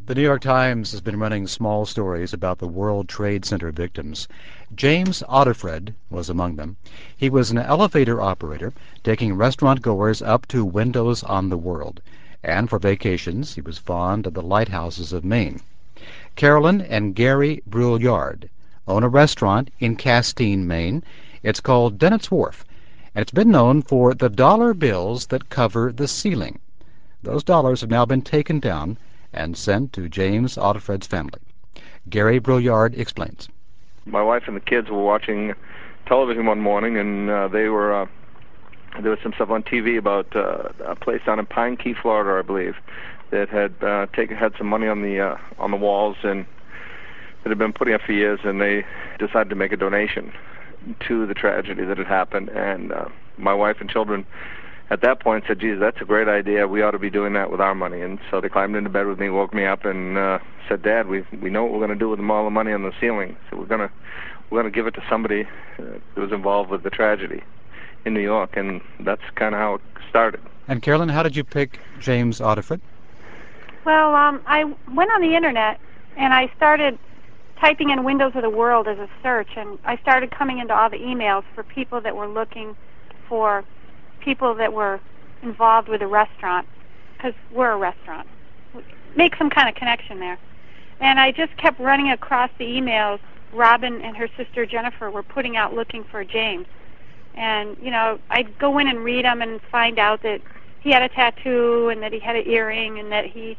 The New York Times has been running small stories about the World Trade Center victims. James Otterfred was among them. He was an elevator operator, taking restaurant-goers up to windows on the world. And for vacations, he was fond of the lighthouses of Maine. Carolyn and Gary Brouillard own a restaurant in Castine, Maine. It's called Dennett's Wharf, and it's been known for the dollar bills that cover the ceiling. Those dollars have now been taken down and sent to James Otterfred's family. Gary Brouillard explains. My wife and the kids were watching television one morning, and there was some stuff on TV about a place down in Pine Key, Florida, I believe, that had had some money on the walls and that had been putting up for years, and they decided to make a donation to the tragedy that had happened. And my wife and children at that point said, geez, that's a great idea. We ought to be doing that with our money. And so they climbed into bed with me, woke me up, and said, Dad, we know what we're going to do with all the money on the ceiling. So we're going to give it to somebody that was involved with the tragedy in New York. And that's kind of how it started. And Carolyn, how did you pick James Otterfred? Well, I went on the internet and I started typing in Windows of the World as a search, and I started coming into all the emails for people that were looking for people that were involved with a restaurant, because we're a restaurant. Make some kind of connection there. And I just kept running across the emails. Robin and her sister Jennifer were putting out looking for James. And, you know, I'd go in and read them and find out that he had a tattoo and that he had an earring and that he,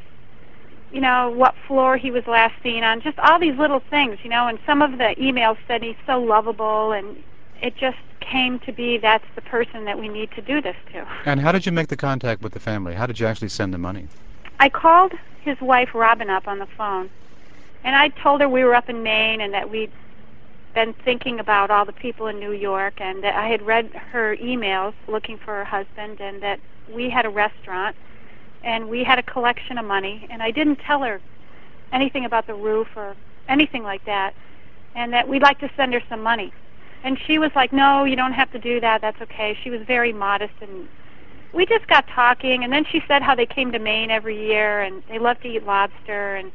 you know, what floor he was last seen on, just all these little things, you know. And some of the emails said he's so lovable, and it just came to be that's the person that we need to do this to. And how did you make the contact with the family? How did you actually send the money? I called his wife Robin up on the phone, and I told her we were up in Maine and that we'd been thinking about all the people in New York, and that I had read her emails looking for her husband, and that we had a restaurant and we had a collection of money, and I didn't tell her anything about the roof or anything like that, and that we'd like to send her some money. And she was like, no, you don't have to do that, that's okay. She was very modest, and we just got talking, and then she said how they came to Maine every year, and they love to eat lobster, and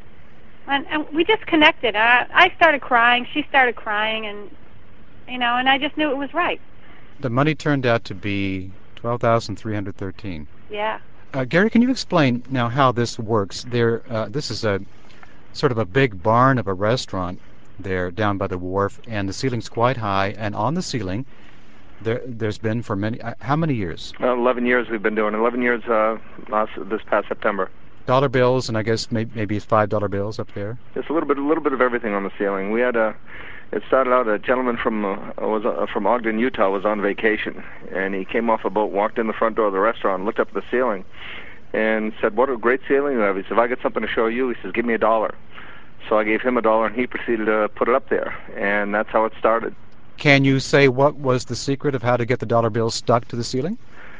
we just connected. I started crying, she started crying, and, you know, and I just knew it was right. The money turned out to be $12,313. Yeah. Gary, can you explain now how this works? This is a sort of a big barn of a restaurant there down by the wharf, and the ceiling's quite high, and on the ceiling there's been for many, how many years? 11 years we've been doing. 11 years this past September. Dollar bills, and I guess maybe $5 bills up there. Just a little bit of everything on the ceiling. We had it started out, a gentleman from Ogden, Utah, was on vacation, and he came off a boat, walked in the front door of the restaurant, looked up at the ceiling, and said, "What a great ceiling you have." He said, "If I got something to show you," he says, "give me $1." So I gave him $1, and he proceeded to put it up there, and that's how it started. Can you say what was the secret of how to get the dollar bills stuck to the ceiling?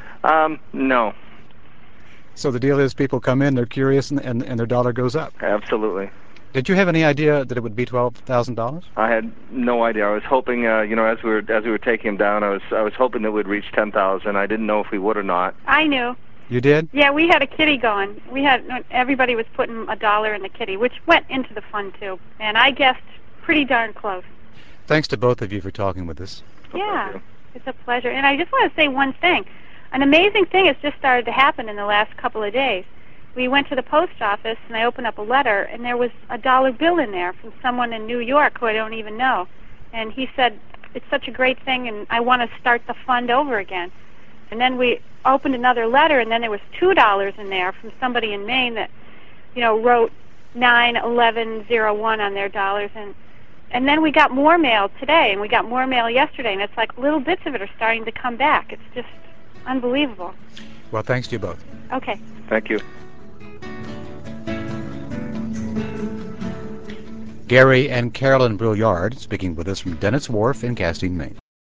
No. So the deal is people come in, they're curious, and their dollar goes up. Absolutely. Did you have any idea that it would be $12,000? I had no idea. I was hoping, you know, as we were taking him down, I was hoping that we'd reach 10,000. I didn't know if we would or not. I knew. You did? Yeah, we had a kitty going. Everybody was putting $1 in the kitty, which went into the fund too. And I guessed pretty darn close. Thanks to both of you for talking with us. Yeah, it's a pleasure. And I just want to say one thing. An amazing thing has just started to happen in the last couple of days. We went to the post office, and I opened up a letter, and there was a dollar bill in there from someone in New York who I don't even know. And he said, it's such a great thing, and I want to start the fund over again. And then we opened another letter, and then there was $2 in there from somebody in Maine that, you know, wrote 9/11/01 on their dollars. And then we got more mail today, and we got more mail yesterday, and it's like little bits of it are starting to come back. It's just unbelievable. Well, thanks to you both. Okay. Thank you. Gary and Carolyn Brouillard speaking with us from Dennett's Wharf in Castine, Maine.